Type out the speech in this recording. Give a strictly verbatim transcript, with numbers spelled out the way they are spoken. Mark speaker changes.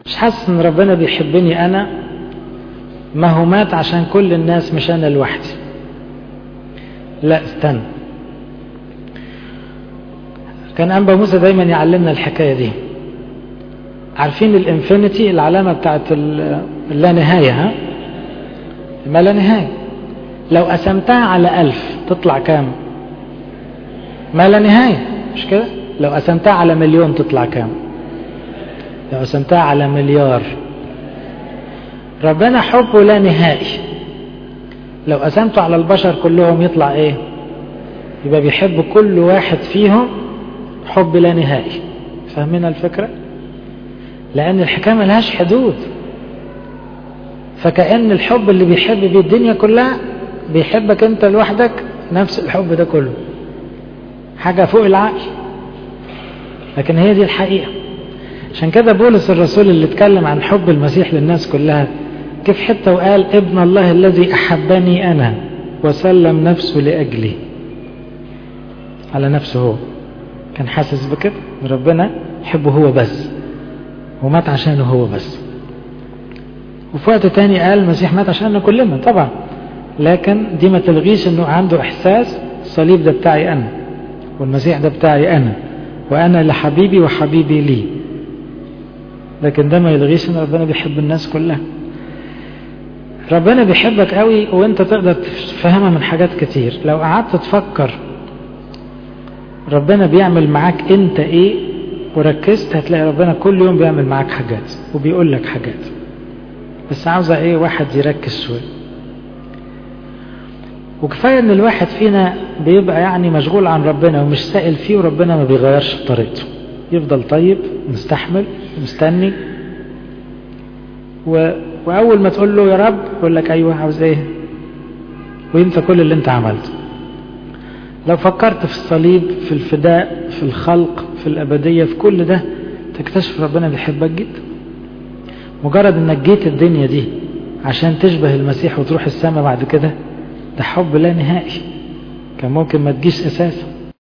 Speaker 1: مش حاسس ان ربنا بيحبني انا، ما هو مات عشان كل الناس مش انا لوحدي. لا استنى، كان أنبا موسى دايما يعلمنا الحكاية دي. عارفين الانفينيتي، العلامة بتاعت اللا نهاية، ها؟ ما لا نهاية. لو قسمتها على ألف تطلع كام؟ ما لا نهاية، مش كده؟ لو قسمتها على مليون تطلع كام؟ لو قسمتها على مليار. ربنا حبه لا نهائي، لو قسمته على البشر كلهم يطلع ايه؟ يبقى بيحب كل واحد فيهم حب لا نهائي. فاهمين الفكرة؟ لأن الحكاية ملهاش حدود. فكأن الحب اللي بيحب بيه الدنيا كلها بيحبك انت لوحدك نفس الحب ده كله، حاجة فوق العقل، لكن هي دي الحقيقة. عشان كده بولس الرسول اللي اتكلم عن حب المسيح للناس كلها كيف حتى وقال ابن الله الذي أحبني أنا وسلم نفسه لأجلي. على نفسه هو، كان حاسس بكده، ربنا يحبه هو بس ومات عشانه هو بس. وفي وقت تاني قال المسيح مات عشاننا كلنا طبعا، لكن دي ما تلغيش انه عنده احساس الصليب ده بتاعي انا والمسيح ده بتاعي انا وانا لحبيبي وحبيبي لي، لكن ده ما يلغيش ان ربنا بيحب الناس كلها. ربنا بيحبك قوي وانت تقدر تفهمها من حاجات كتير. لو قعدت تفكر ربنا بيعمل معاك انت ايه وركزت هتلاقي ربنا كل يوم بيعمل معاك حاجات وبيقول لك حاجات، بس عاوزة ايه؟ واحد يركز شوية. وكفاية ان الواحد فينا بيبقى يعني مشغول عن ربنا ومش سائل فيه، وربنا ما بيغيرش طريقته، يفضل طيب مستحمل مستني، و... واول ما تقول له يا رب يقول لك ايوه عاوز ايه، وينسى كل اللي انت عملته. لو فكرت في الصليب، في الفداء، في الخلق، في الأبدية، في كل ده تكتشف ربنا بيحبك جدا. مجرد انك جيت الدنيا دي عشان تشبه المسيح وتروح السماء بعد كده، ده حب لا نهائي، كان ممكن ما تجيش اساسا.